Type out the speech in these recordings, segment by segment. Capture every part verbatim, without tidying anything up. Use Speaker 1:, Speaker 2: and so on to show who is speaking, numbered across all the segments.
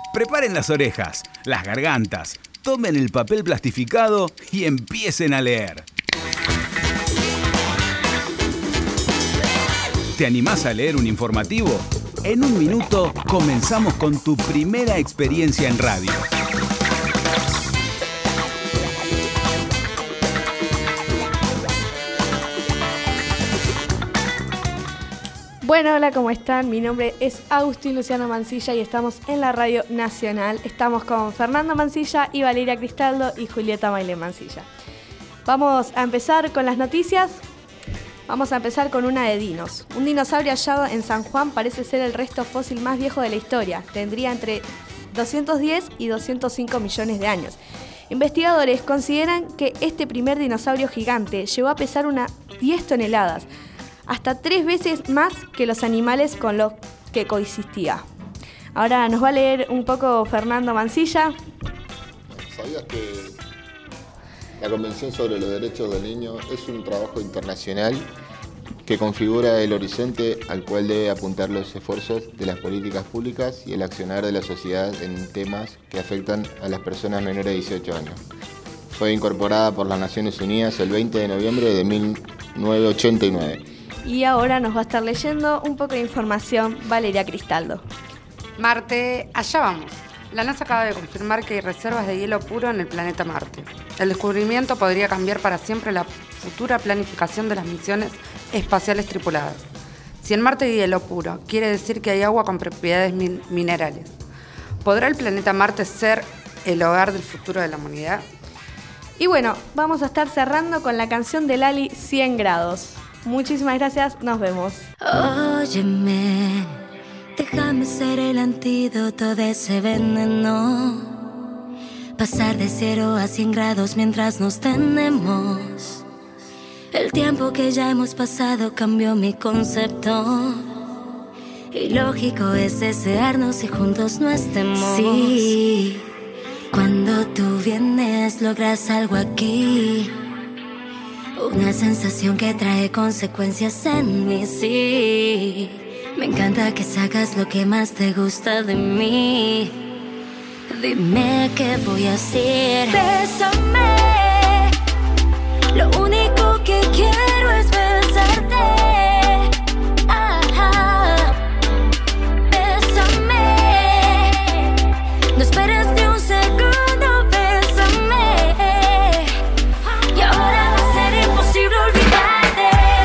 Speaker 1: Preparen las orejas, las gargantas, tomen el papel plastificado y empiecen a leer. ¿Te animás a leer un informativo? En un minuto comenzamos con tu primera experiencia en radio.
Speaker 2: Bueno, hola, ¿cómo están? Mi nombre es Agustín Luciano Mancilla y estamos en la Radio Nacional. Estamos con Fernando Mancilla y Valeria Cristaldo y Julieta Maile Mancilla. Vamos a empezar con las noticias. Vamos a empezar con una de dinos. Un dinosaurio hallado en San Juan parece ser el resto fósil más viejo de la historia. Tendría entre doscientos diez y doscientos cinco millones de años. Investigadores consideran que este primer dinosaurio gigante llegó a pesar unas diez toneladas, hasta tres veces más que los animales con los que coexistía. Ahora nos va a leer un poco Fernando Mancilla.
Speaker 3: ¿Sabías que la Convención sobre los Derechos del Niño es un trabajo internacional que configura el horizonte al cual debe apuntar los esfuerzos de las políticas públicas y el accionar de la sociedad en temas que afectan a las personas menores de dieciocho años? Fue incorporada por las Naciones Unidas el veinte de noviembre de mil novecientos ochenta y nueve.
Speaker 2: Y ahora nos va a estar leyendo un poco de información Valeria Cristaldo.
Speaker 4: Marte, allá vamos. La NASA acaba de confirmar que hay reservas de hielo puro en el planeta Marte. El descubrimiento podría cambiar para siempre la futura planificación de las misiones espaciales tripuladas. Si en Marte hay hielo puro, quiere decir que hay agua con propiedades min- minerales. ¿Podrá el planeta Marte ser el hogar del futuro de la humanidad?
Speaker 2: Y bueno, vamos a estar cerrando con la canción de Lali, cien grados. Muchísimas gracias, nos vemos.
Speaker 5: Óyeme, déjame ser el antídoto de ese veneno. Pasar de cero a cien grados mientras nos tenemos. El tiempo que ya hemos pasado cambió mi concepto. Y lógico es desearnos y juntos no estemos. Sí, cuando tú vienes logras algo aquí. Una sensación que trae consecuencias en mí, sí. Me encanta que sacas lo que más te gusta de mí. Dime qué voy a hacer. Bésame. Lo único que quiero es besarte. Ajá. Bésame. No esperes ni un segundo, bésame. Y ahora imposible olvidarte.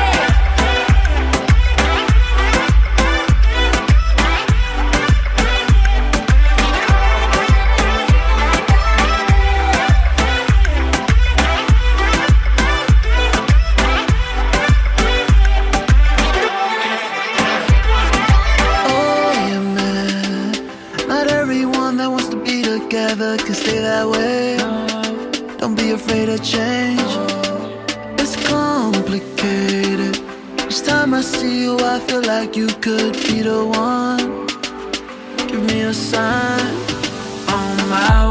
Speaker 6: Oh, man. Not everyone that wants to be together can stay that way. Don't be afraid of change. It's complicated. Each time I see you, I feel like you could be the one. Give me a sign on my